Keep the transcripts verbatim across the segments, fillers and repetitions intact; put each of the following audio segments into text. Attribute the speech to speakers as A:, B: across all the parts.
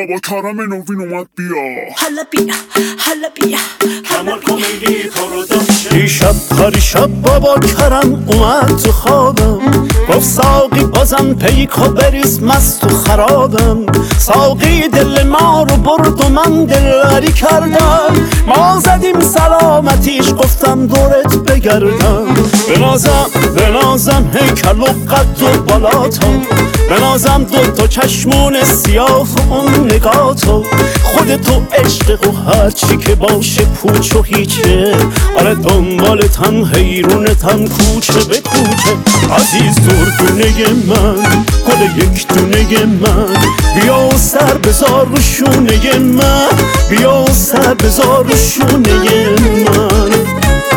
A: با کرم نوین اومد بیا
B: حالا بیا حالا بیا
C: کمال کمدی پروداکشن.
D: دیشب پریشب بابا کرم اومد تو خوابم، گفت ساقی بازم پیکو بریز مست و خرابم. ساقی دل ما رو برد و من دلبری کردم، ما زدیم سلامتیش گفتم دورت بگردم. بنازم بنازم هیکل و قد و بالاتا، بنازم دو تا چشمون سیاه و اون نگاتو. خودتو عشق و هرچی که باشه پوچ و هیچه، آره دنبالتم حیرونتم کوچه به کوچه. عزیز دردونه من گل یک دونه من، بیا و سر بذار رو شونه من، بیا و سر بذار رو شونه من.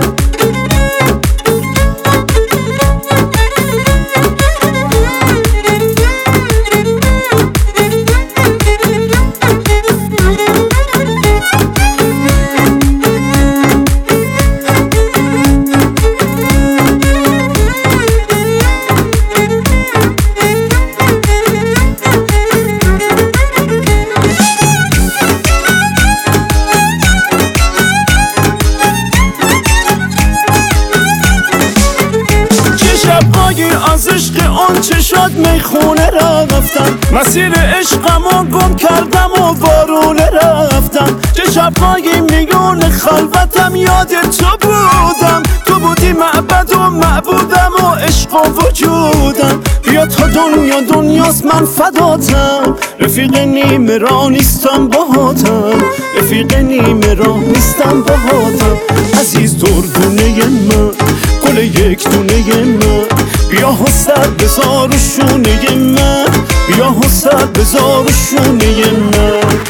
D: از عشق اون چه شد میخونه رفتم، مسیر عشقمو گم کردم و وارونه رفتم. چه شب‌های میون خلوتم یاد تو بودم، تو بودی معبد و معبودم و عشق و وجودم. بیا تا دنیا دنیاست من فداتم، رفیق نیمه را نیستم باهاتم، رفیق نیمه را نیستم باهاتم. عزیز دردونه من گل یک دونه من، بیا و سر بذار و شونه من، بیا و سر بذار و شونه من.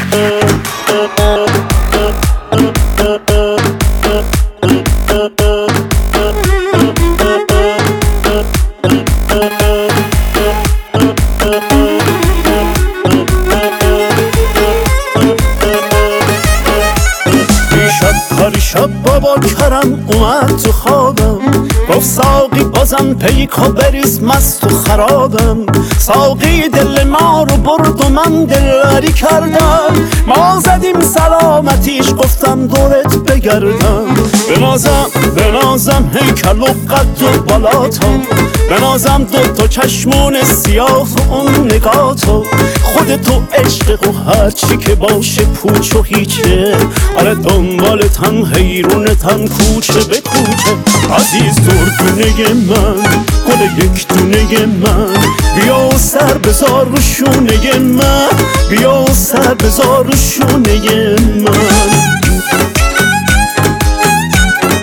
D: شب بابا کرم اومد تو خوابم، گفت ساقی بازم پیکو بریز مست و خرابم. ساقی دل ما رو برد و من دلبری کردم، ما زدیم سلامتیش گفتم دورت بگردم. بنازم بنازم هیکل و قد و بالاتا، بنازم دو تا چشمون سیاه و اون نگاتو. خودتو عشق و هرچی که باشه پوچ و هیچه، آره دنبالتم حیرونتم کوچه به کوچه. عزیز دردونه من گل یک دونه من، بیا و سر بذار رو شونه من، بیا و سر بذار رو شونه من.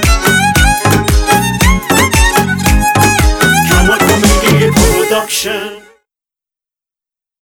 C: کمال کمدی پروداکشن.